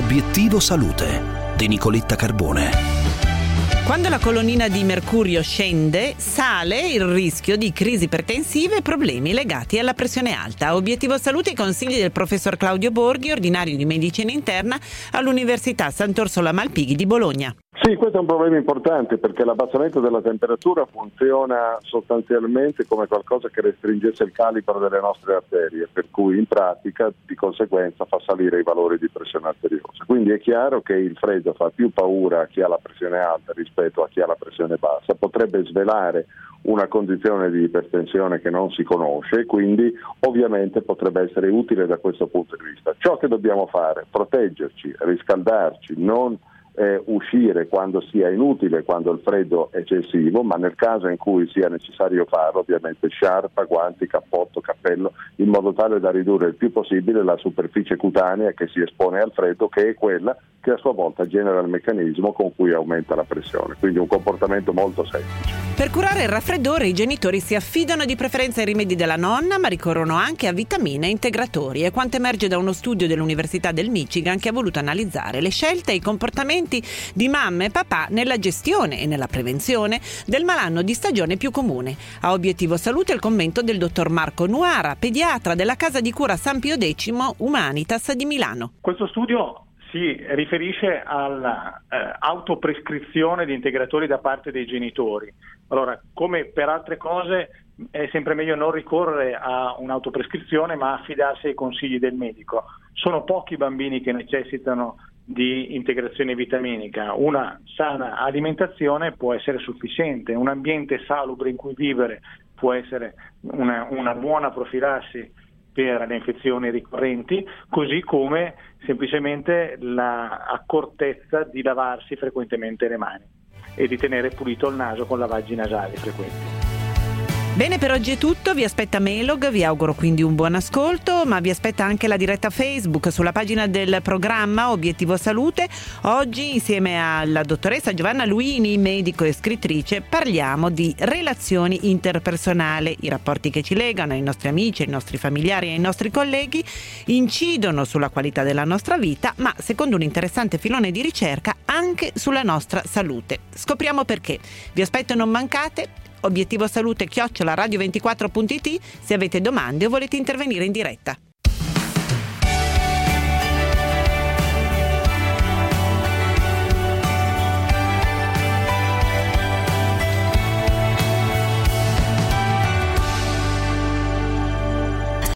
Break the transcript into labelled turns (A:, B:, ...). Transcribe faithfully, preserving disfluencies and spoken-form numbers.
A: Obiettivo Salute di Nicoletta Carbone.
B: Quando la colonnina di mercurio scende, sale il rischio di crisi ipertensive e problemi legati alla pressione alta. Obiettivo Salute, i consigli del professor Claudio Borghi, ordinario di medicina interna all'Università Sant'Orsola Malpighi di Bologna.
C: Sì, questo è un problema importante perché l'abbassamento della temperatura funziona sostanzialmente come qualcosa che restringesse il calibro delle nostre arterie, per cui in pratica di conseguenza fa salire i valori di pressione arteriosa. Quindi è chiaro che il freddo fa più paura a chi ha la pressione alta rispetto a chi ha la pressione bassa, potrebbe svelare una condizione di ipertensione che non si conosce, quindi ovviamente potrebbe essere utile da questo punto di vista. Ciò che dobbiamo fare, proteggerci, riscaldarci, non Eh, uscire quando sia inutile, quando il freddo è eccessivo, ma nel caso in cui sia necessario farlo, ovviamente sciarpa, guanti, cappotto, cappello, in modo tale da ridurre il più possibile la superficie cutanea che si espone al freddo, che è quella che a sua volta genera il meccanismo con cui aumenta la pressione. Quindi un comportamento molto semplice.
B: Per curare il raffreddore i genitori si affidano di preferenza ai rimedi della nonna, ma ricorrono anche a vitamine e integratori. È quanto emerge da uno studio dell'Università del Michigan che ha voluto analizzare le scelte e i comportamenti di mamma e papà nella gestione e nella prevenzione del malanno di stagione più comune. A Obiettivo Salute il commento del dottor Marco Nuara, pediatra della casa di cura San Pio X Humanitas di Milano.
D: Questo studio si riferisce all'autoprescrizione eh, di integratori da parte dei genitori. Allora, come per altre cose, è sempre meglio non ricorrere a un'autoprescrizione, ma affidarsi ai consigli del medico. Sono pochi i bambini che necessitano di integrazione vitaminica. Una sana alimentazione può essere sufficiente, un ambiente salubre in cui vivere può essere una, una buona profilassi per le infezioni ricorrenti, così come semplicemente l'accortezza di lavarsi frequentemente le mani e di tenere pulito il naso con lavaggi nasali frequenti.
B: Bene, per oggi è tutto, vi aspetta Melog, vi auguro quindi un buon ascolto, ma vi aspetta anche la diretta Facebook sulla pagina del programma Obiettivo Salute. Oggi insieme alla dottoressa Giovanna Luini, medico e scrittrice, parliamo di relazioni interpersonali. I rapporti che ci legano ai nostri amici, ai nostri familiari e ai nostri colleghi incidono sulla qualità della nostra vita, ma secondo un interessante filone di ricerca anche sulla nostra salute. Scopriamo perché. Vi aspetto, non mancate. Obiettivo Salute chiocciola radio ventiquattro punto it se avete domande o volete intervenire in diretta.